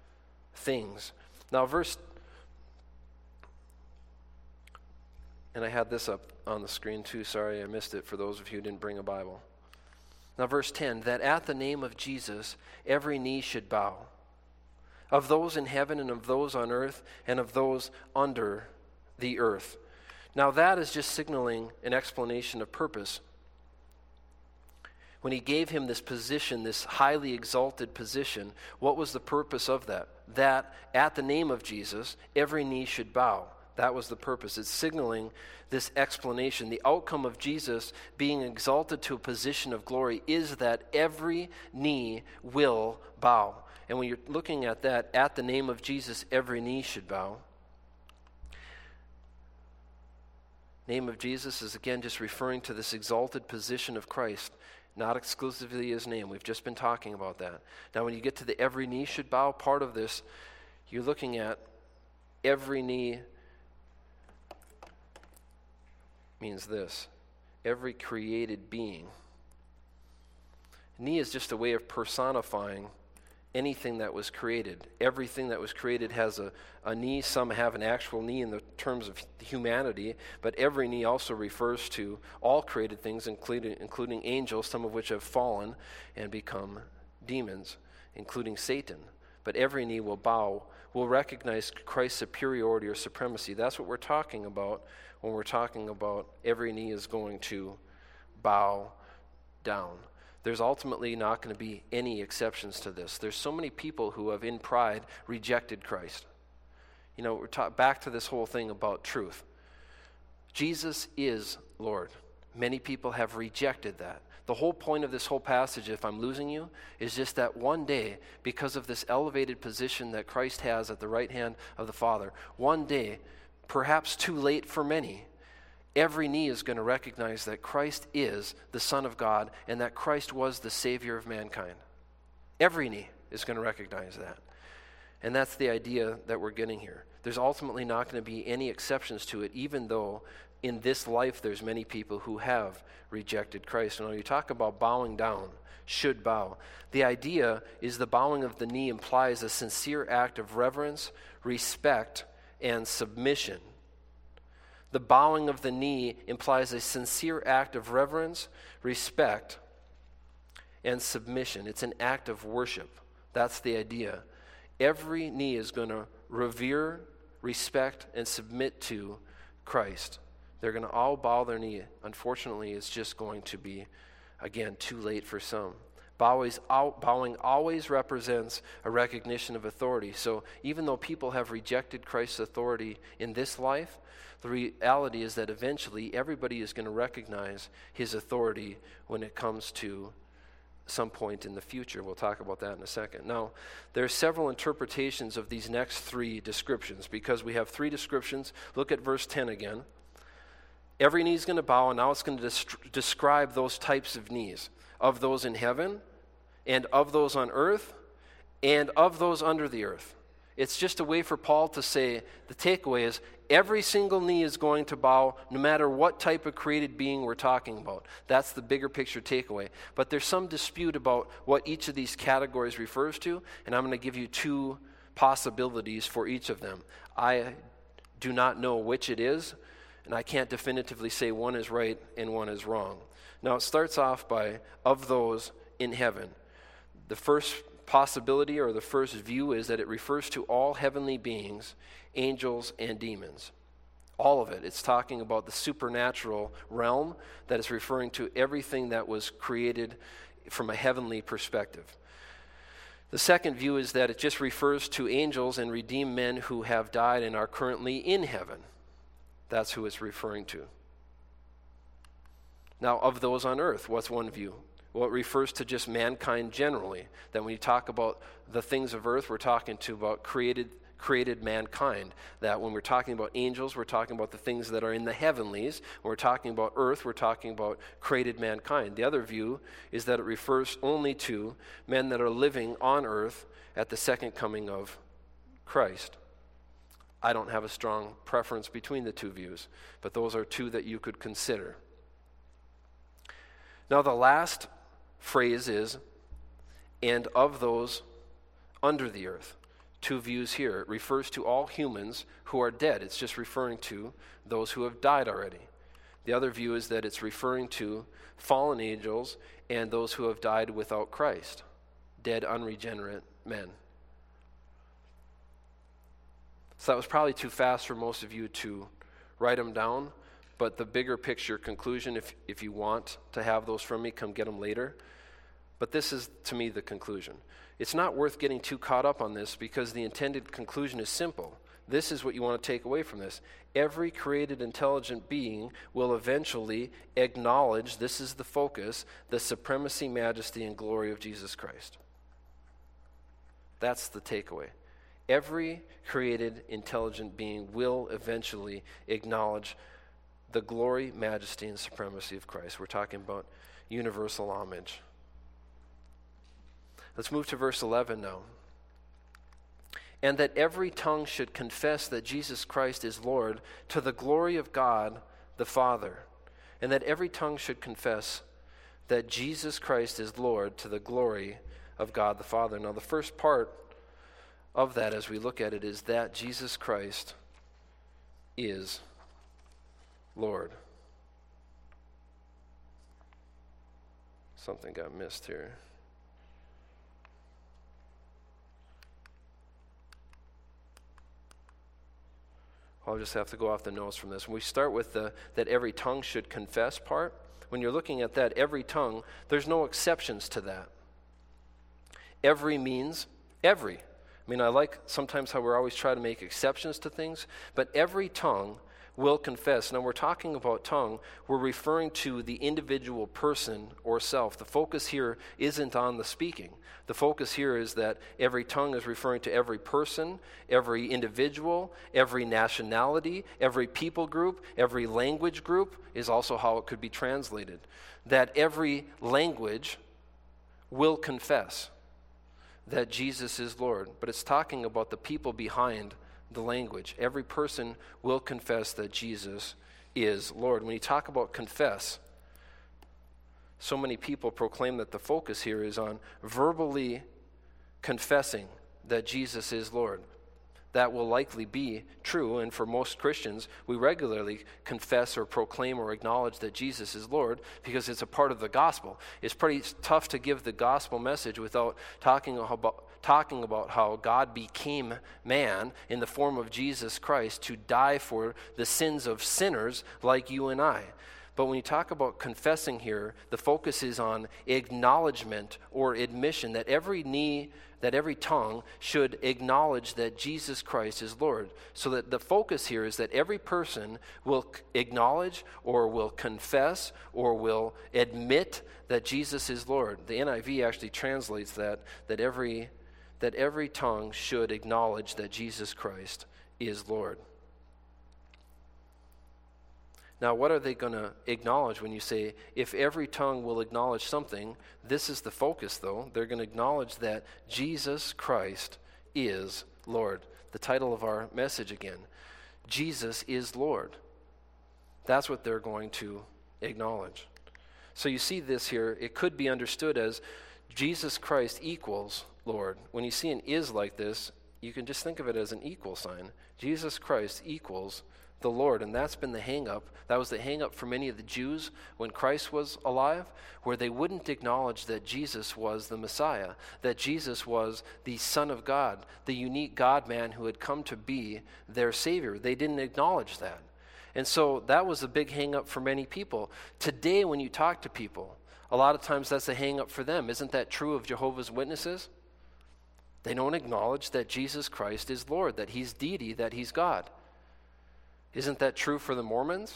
S1: things. Now and I had this up on the screen too, sorry I missed it for those of you who didn't bring a Bible. Now verse 10, that at the name of Jesus every knee should bow, of those in heaven and of those on earth and of those under the earth. Now that is just signaling an explanation of purpose. When He gave Him this position, this highly exalted position, what was the purpose of that? That at the name of Jesus every knee should bow. That was the purpose. It's signaling this explanation. The outcome of Jesus being exalted to a position of glory is that every knee will bow. And when you're looking at that, at the name of Jesus, every knee should bow. Name of Jesus is again just referring to this exalted position of Christ, not exclusively His name. We've just been talking about that. Now when you get to the every knee should bow part of this, you're looking at every knee means this: every created being. Knee is just a way of personifying anything that was created. Everything that was created has a knee. Some have an actual knee in the terms of humanity, but every knee also refers to all created things, including angels, some of which have fallen and become demons, including Satan. But every knee will bow, will recognize Christ's superiority or supremacy. That's what we're talking about when we're talking about every knee is going to bow down. There's ultimately not going to be any exceptions to this. There's so many people who have in pride rejected Christ. You know, we're back to this whole thing about truth. Jesus is Lord. Many people have rejected that. The whole point of this whole passage, if I'm losing you, is just that one day, because of this elevated position that Christ has at the right hand of the Father, one day, perhaps too late for many, every knee is going to recognize that Christ is the Son of God and that Christ was the Savior of mankind. Every knee is going to recognize that. And that's the idea that we're getting here. There's ultimately not going to be any exceptions to it, even though in this life there's many people who have rejected Christ. And when you talk about bowing down, should bow, the idea is the bowing of the knee implies a sincere act of reverence, respect, and submission. The bowing of the knee implies a sincere act of reverence, respect, and submission. It's an act of worship. That's the idea. Every knee is going to revere, respect, and submit to Christ. They're going to all bow their knee. Unfortunately, it's just going to be, again, too late for some. Bowing always represents a recognition of authority. So even though people have rejected Christ's authority in this life, the reality is that eventually everybody is going to recognize his authority when it comes to some point in the future. We'll talk about that in a second. Now, there are several interpretations of these next three descriptions. Because we have three descriptions, look at verse 10 again. Every knee is going to bow, and now it's going to describe those types of knees, of those in heaven, and of those on earth, and of those under the earth. It's just a way for Paul to say, the takeaway is, every single knee is going to bow, no matter what type of created being we're talking about. That's the bigger picture takeaway. But there's some dispute about what each of these categories refers to, and I'm going to give you two possibilities for each of them. I do not know which it is, and I can't definitively say one is right and one is wrong. Now, it starts off by, of those in heaven. The first possibility or the first view is that it refers to all heavenly beings, angels and demons. All of it. It's talking about the supernatural realm that is referring to everything that was created from a heavenly perspective. The second view is that it just refers to angels and redeemed men who have died and are currently in heaven. That's who it's referring to. Now, of those on earth, what's one view? Well, it refers to just mankind generally. That when you talk about the things of earth, we're talking about created mankind. That when we're talking about angels, we're talking about the things that are in the heavenlies. When we're talking about earth, we're talking about created mankind. The other view is that it refers only to men that are living on earth at the second coming of Christ. I don't have a strong preference between the two views, but those are two that you could consider. Now, the last phrase is, and of those under the earth. Two views here. It refers to all humans who are dead. It's just referring to those who have died already. The other view is that it's referring to fallen angels and those who have died without Christ, dead, unregenerate men. So that was probably too fast for most of you to write them down, but the bigger picture conclusion, if you want to have those from me, come get them later. But this is, to me, the conclusion. It's not worth getting too caught up on this because the intended conclusion is simple. This is what you want to take away from this. Every created intelligent being will eventually acknowledge, this is the focus, the supremacy, majesty, and glory of Jesus Christ. That's the takeaway. Every created intelligent being will eventually acknowledge the glory, majesty, and supremacy of Christ. We're talking about universal homage. Let's move to verse 11 now. And that every tongue should confess that Jesus Christ is Lord to the glory of God the Father. And that every tongue should confess that Jesus Christ is Lord to the glory of God the Father. Now, the first part of that, as we look at it, is that Jesus Christ is Lord. Something got missed here. I'll just have to go off the notes from this. When we start with that every tongue should confess part, when you're looking at that every tongue, there's no exceptions to that. Every means every. I mean, I like sometimes how we're always trying to make exceptions to things, but every tongue will confess. Now, we're talking about tongue, we're referring to the individual person or self. The focus here isn't on the speaking. The focus here is that every tongue is referring to every person, every individual, every nationality, every people group, every language group is also how it could be translated. That every language will confess that Jesus is Lord. But it's talking about the people behind the language. Every person will confess that Jesus is Lord. When you talk about confess, so many people proclaim that the focus here is on verbally confessing that Jesus is Lord. That will likely be true, and for most Christians, we regularly confess or proclaim or acknowledge that Jesus is Lord because it's a part of the gospel. It's pretty tough to give the gospel message without talking talking about how God became man in the form of Jesus Christ to die for the sins of sinners like you and I. But when you talk about confessing here, the focus is on acknowledgement or admission that every tongue should acknowledge that Jesus Christ is Lord. So that the focus here is that every person will acknowledge or will confess or will admit that Jesus is Lord. The NIV actually translates that every tongue should acknowledge that Jesus Christ is Lord. Now, what are they going to acknowledge when you say, if every tongue will acknowledge something? This is the focus, though. They're going to acknowledge that Jesus Christ is Lord. The title of our message again, Jesus is Lord. That's what they're going to acknowledge. So you see this here. It could be understood as Jesus Christ equals Lord. When you see an is like this, you can just think of it as an equal sign. Jesus Christ equals the Lord, and that's been the hang-up. That was the hang-up for many of the Jews when Christ was alive, where they wouldn't acknowledge that Jesus was the Messiah, that Jesus was the Son of God, the unique God-man who had come to be their Savior. They didn't acknowledge that. And so that was a big hang-up for many people. Today, when you talk to people, a lot of times that's a hang-up for them. Isn't that true of Jehovah's Witnesses? They don't acknowledge that Jesus Christ is Lord, that he's deity, that he's God. Isn't that true for the Mormons?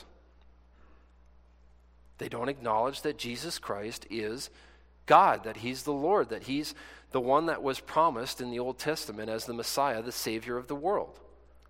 S1: They don't acknowledge that Jesus Christ is God, that he's the Lord, that he's the one that was promised in the Old Testament as the Messiah, the Savior of the world.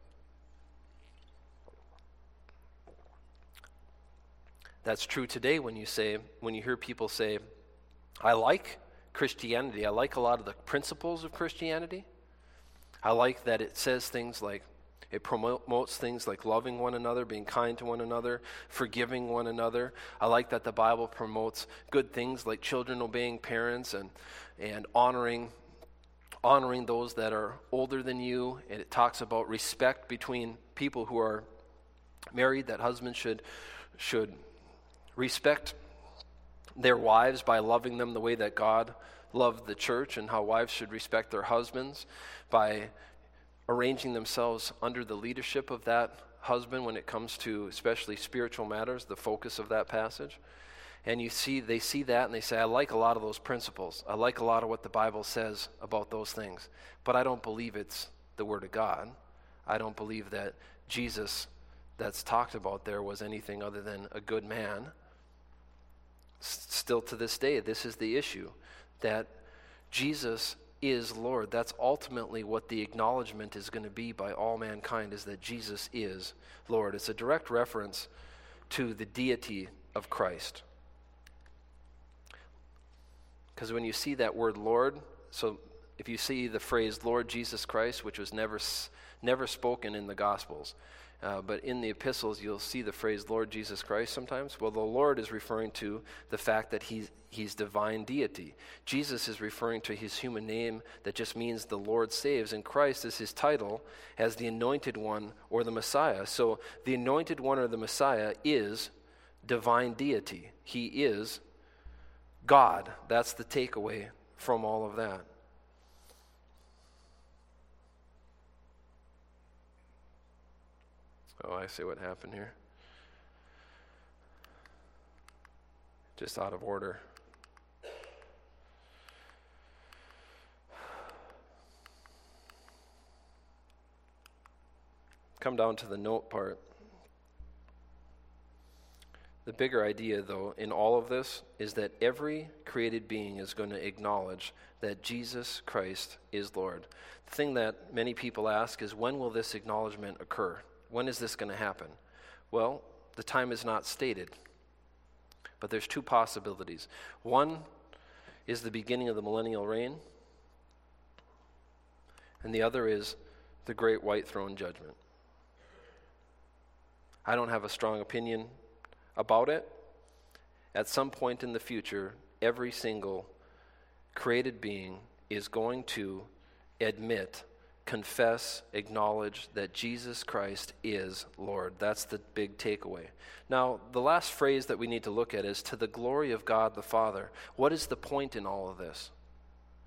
S1: That's true today when you hear people say, I like Christianity. I like a lot of the principles of Christianity. I like that it says things like, it promotes things like loving one another, being kind to one another, forgiving one another. I like that the Bible promotes good things like children obeying parents and honoring those that are older than you. And it talks about respect between people who are married, that husbands should respect their wives by loving them the way that God loved the church, and how wives should respect their husbands by arranging themselves under the leadership of that husband when it comes to especially spiritual matters, the focus of that passage. And they see that and they say, I like a lot of those principles. I like a lot of what the Bible says about those things. But I don't believe it's the Word of God. I don't believe that Jesus that's talked about there was anything other than a good man. Still to this day, this is the issue, that Jesus is Lord. That's ultimately what the acknowledgement is going to be by all mankind, is that Jesus is Lord. It's a direct reference to the deity of Christ. Because when you see that word Lord, so if you see the phrase Lord Jesus Christ, which was never spoken in the Gospels, but in the epistles you'll see the phrase Lord Jesus Christ sometimes. Well, the Lord is referring to the fact that he's divine deity. Jesus is referring to his human name that just means the Lord saves, and Christ is his title as the Anointed One or the Messiah. So the Anointed One or the Messiah is divine deity. He is God. That's the takeaway from all of that. Oh, I see what happened here. Just out of order. Come down to the note part. The bigger idea, though, in all of this is that every created being is going to acknowledge that Jesus Christ is Lord. The thing that many people ask is, when will this acknowledgement occur? When is this going to happen? Well, the time is not stated, but there's two possibilities. One is the beginning of the millennial reign, and the other is the great white throne judgment. I don't have a strong opinion about it. At some point in the future, every single created being is going to admit, confess, acknowledge that Jesus Christ is Lord. That's the big takeaway. Now, the last phrase that we need to look at is to the glory of God the Father. What is the point in all of this?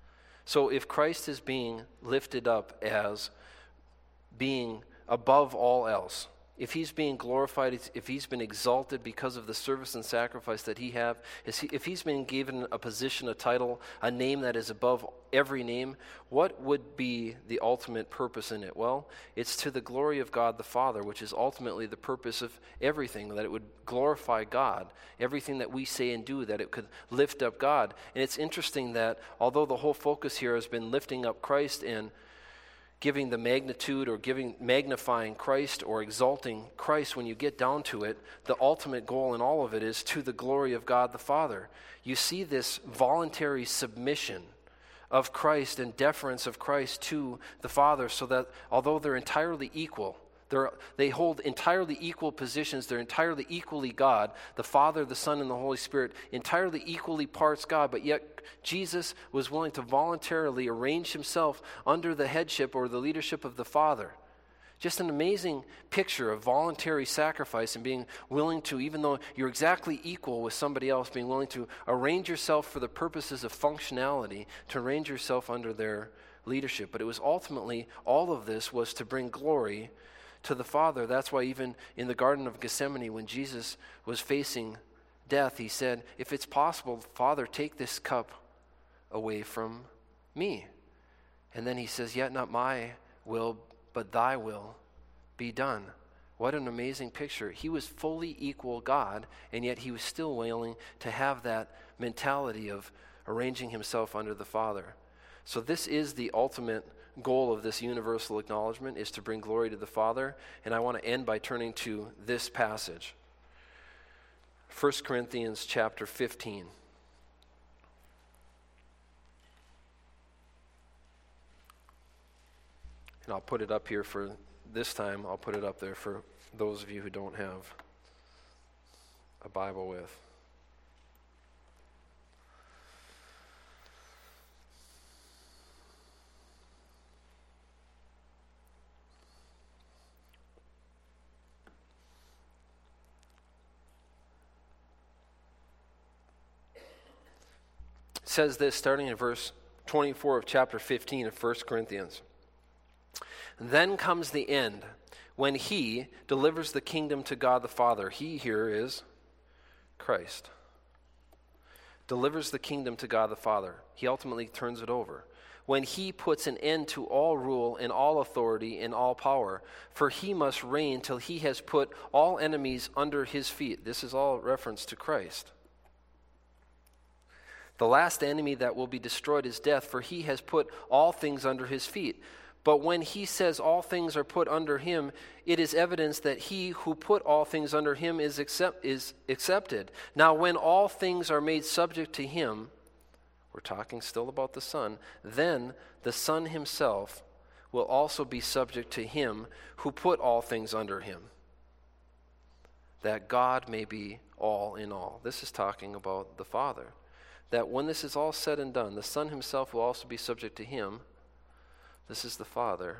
S1: So if Christ is being lifted up as being above all else, if he's being glorified, if he's been exalted because of the service and sacrifice that if he's been given a position, a title, a name that is above every name, what would be the ultimate purpose in it? Well, it's to the glory of God the Father, which is ultimately the purpose of everything, that it would glorify God. Everything that we say and do, that it could lift up God. And it's interesting that although the whole focus here has been lifting up Christ and giving the magnitude or magnifying Christ or exalting Christ, when you get down to it, the ultimate goal in all of it is to the glory of God the Father. You see this voluntary submission of Christ and deference of Christ to the Father, so that although they're entirely equal, they hold entirely equal positions, they're entirely equally God, the Father, the Son, and the Holy Spirit, entirely equally parts God, but yet Jesus was willing to voluntarily arrange himself under the headship or the leadership of the Father. Just an amazing picture of voluntary sacrifice and being willing to, even though you're exactly equal with somebody else, being willing to arrange yourself for the purposes of functionality, to arrange yourself under their leadership. But it was ultimately, all of this was to bring glory to the Father. That's why even in the Garden of Gethsemane, when Jesus was facing death, he said, if it's possible, Father, take this cup away from me. And then he says, yet not my will, but thy will be done. What an amazing picture. He was fully equal God, and yet he was still willing to have that mentality of arranging himself under the Father. So this is the ultimate goal of this universal acknowledgement, is to bring glory to the Father. And I want to end by turning to this passage. 1 Corinthians chapter 15. And I'll put it up here for this time. I'll put it up there for those of you who don't have a Bible with. It says this, starting in verse 24 of chapter 15 of 1 Corinthians. Then comes the end, when he delivers the kingdom to God the Father. He here is Christ. Delivers the kingdom to God the Father. He ultimately turns it over. When he puts an end to all rule and all authority and all power, for he must reign till he has put all enemies under his feet. This is all reference to Christ. The last enemy that will be destroyed is death, for he has put all things under his feet. But when he says all things are put under him, it is evidence that he who put all things under him is accepted. Now when all things are made subject to him, we're talking still about the Son, then the Son himself will also be subject to him who put all things under him, that God may be all in all. This is talking about the Father. That when this is all said and done, the Son himself will also be subject to him. This is the Father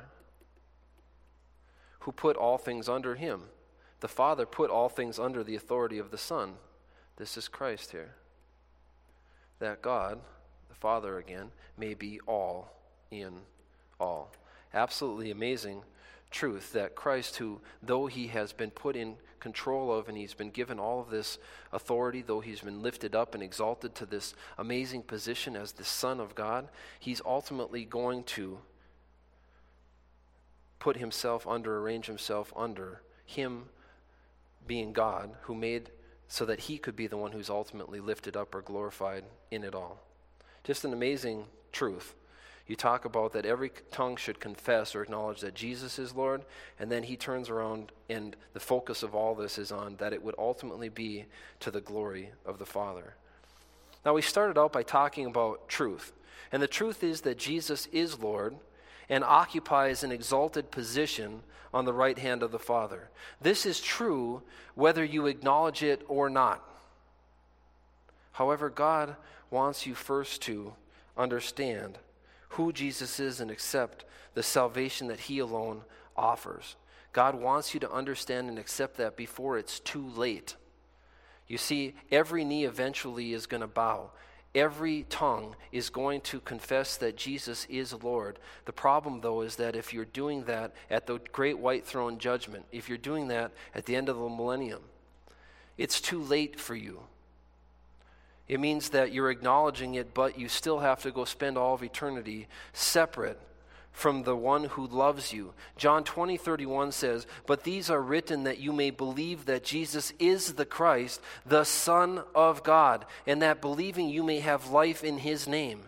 S1: who put all things under him. The Father put all things under the authority of the Son. This is Christ here. That God, the Father again, may be all in all. Absolutely amazing truth that Christ, who, though he has been put in control of and he's been given all of this authority, though he's been lifted up and exalted to this amazing position as the Son of God, he's ultimately going to put himself under, arrange himself under him being God, who made so that he could be the one who's ultimately lifted up or glorified in it all. Just an amazing truth. You talk about that every tongue should confess or acknowledge that Jesus is Lord, and then he turns around and the focus of all this is on that it would ultimately be to the glory of the Father. Now we started out by talking about truth, and the truth is that Jesus is Lord and occupies an exalted position on the right hand of the Father. This is true whether you acknowledge it or not. However, God wants you first to understand who Jesus is and accept the salvation that he alone offers. God wants you to understand and accept that before it's too late. You see, every knee eventually is going to bow. Every tongue is going to confess that Jesus is Lord. The problem, though, is that if you're doing that at the great white throne judgment, if you're doing that at the end of the millennium, it's too late for you. It means that you're acknowledging it, but you still have to go spend all of eternity separate from the one who loves you. John 20:31 says, "But these are written that you may believe that Jesus is the Christ, the Son of God, and that believing you may have life in his name."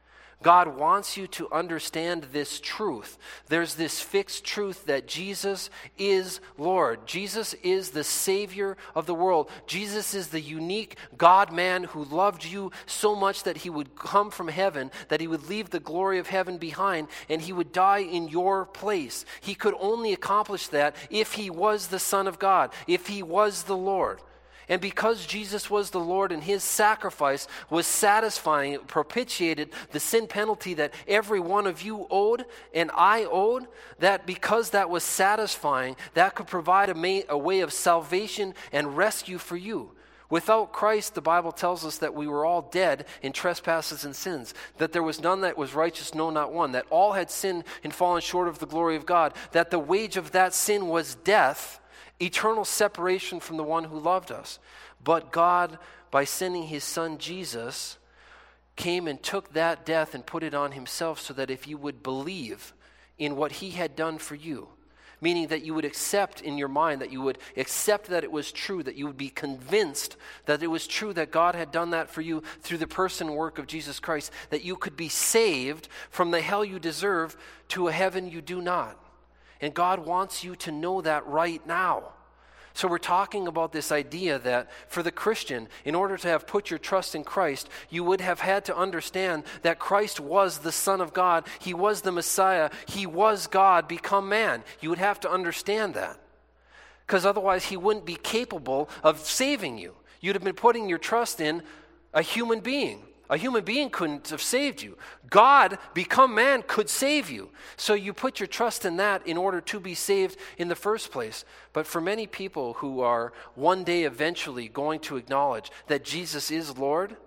S1: God wants you to understand this truth. There's this fixed truth that Jesus is Lord. Jesus is the Savior of the world. Jesus is the unique God-man who loved you so much that he would come from heaven, that he would leave the glory of heaven behind, and he would die in your place. He could only accomplish that if he was the Son of God, if he was the Lord. And because Jesus was the Lord and his sacrifice was satisfying, it propitiated the sin penalty that every one of you owed and I owed, that because that was satisfying, that could provide a way of salvation and rescue for you. Without Christ, the Bible tells us that we were all dead in trespasses and sins, that there was none that was righteous, no, not one, that all had sinned and fallen short of the glory of God, that the wage of that sin was death, eternal separation from the one who loved us. But God, by sending his son Jesus, came and took that death and put it on himself so that if you would believe in what he had done for you, meaning that you would accept in your mind, that you would accept that it was true, that you would be convinced that it was true that God had done that for you through the person and work of Jesus Christ, that you could be saved from the hell you deserve to a heaven you do not. And God wants you to know that right now. So we're talking about this idea that for the Christian, in order to have put your trust in Christ, you would have had to understand that Christ was the Son of God. He was the Messiah. He was God become man. You would have to understand that. Because otherwise he wouldn't be capable of saving you. You'd have been putting your trust in a human being. A human being couldn't have saved you. God, become man, could save you. So you put your trust in that in order to be saved in the first place. But for many people who are one day eventually going to acknowledge that Jesus is Lord,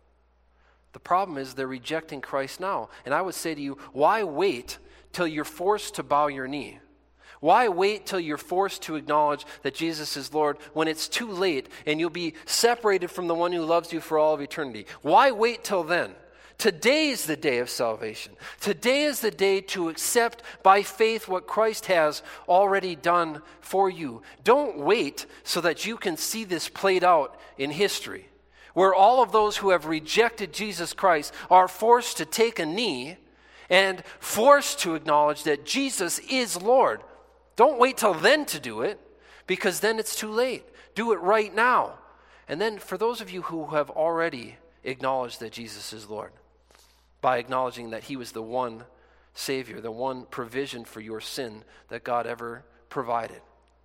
S1: the problem is they're rejecting Christ now. And I would say to you, why wait till you're forced to bow your knee? Why wait till you're forced to acknowledge that Jesus is Lord when it's too late and you'll be separated from the one who loves you for all of eternity? Why wait till then? Today is the day of salvation. Today is the day to accept by faith what Christ has already done for you. Don't wait so that you can see this played out in history, where all of those who have rejected Jesus Christ are forced to take a knee and forced to acknowledge that Jesus is Lord. Don't wait till then to do it, because then it's too late. Do it right now. And then for those of you who have already acknowledged that Jesus is Lord, by acknowledging that he was the one Savior, the one provision for your sin that God ever provided.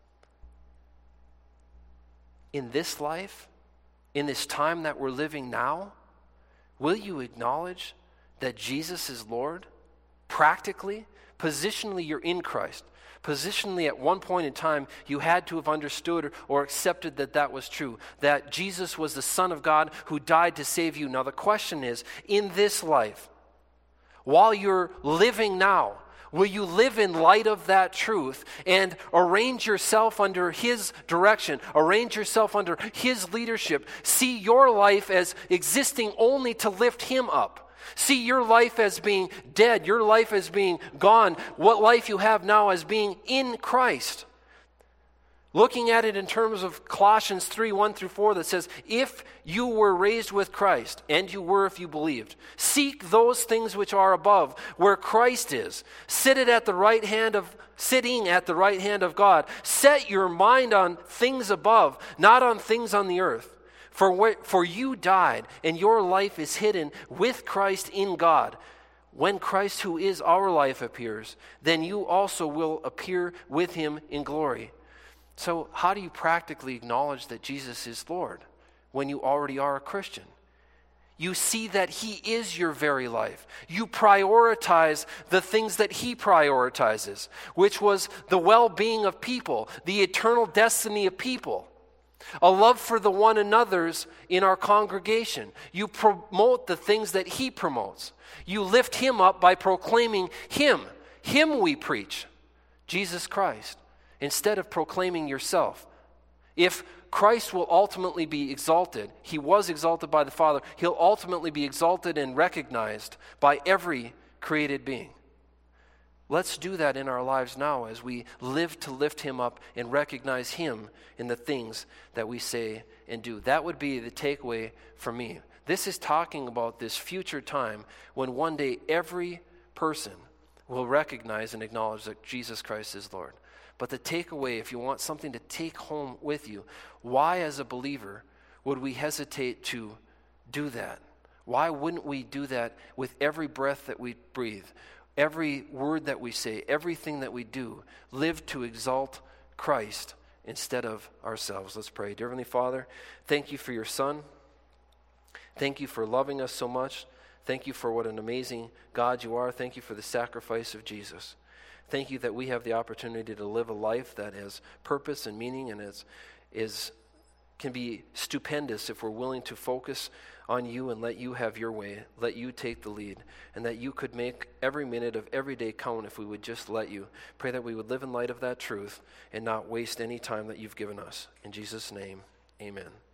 S1: In this life, in this time that we're living now, will you acknowledge that Jesus is Lord? Practically, positionally, you're in Christ. Positionally, at one point in time, you had to have understood or accepted that that was true, that Jesus was the Son of God who died to save you. Now the question is, in this life, while you're living now, will you live in light of that truth and arrange yourself under his direction, arrange yourself under his leadership, see your life as existing only to lift him up? See your life as being dead, your life as being gone, what life you have now as being in Christ. Looking at it in terms of Colossians 3:1-4 that says, if you were raised with Christ, and you were if you believed, seek those things which are above, where Christ is, sitting at the right hand of God. Set your mind on things above, not on things on the earth. For you died, and your life is hidden with Christ in God. When Christ, who is our life, appears, then you also will appear with him in glory. So how do you practically acknowledge that Jesus is Lord when you already are a Christian? You see that he is your very life. You prioritize the things that he prioritizes, which was the well-being of people, the eternal destiny of people. A love for the one another's in our congregation. You promote the things that he promotes. You lift him up by proclaiming him. Him we preach, Jesus Christ, instead of proclaiming yourself. If Christ will ultimately be exalted, he was exalted by the Father, he'll ultimately be exalted and recognized by every created being. Let's do that in our lives now as we live to lift him up and recognize him in the things that we say and do. That would be the takeaway for me. This is talking about this future time when one day every person will recognize and acknowledge that Jesus Christ is Lord. But the takeaway, if you want something to take home with you, why as a believer would we hesitate to do that? Why wouldn't we do that with every breath that we breathe? Every word that we say, everything that we do, live to exalt Christ instead of ourselves. Let's pray. Dear Heavenly Father, thank you for your Son. Thank you for loving us so much. Thank you for what an amazing God you are. Thank you for the sacrifice of Jesus. Thank you that we have the opportunity to live a life that has purpose and meaning and can be stupendous if we're willing to focus on you and let you have your way, let you take the lead, and that you could make every minute of every day count if we would just let you. Pray that we would live in light of that truth and not waste any time that you've given us. In Jesus' name, amen.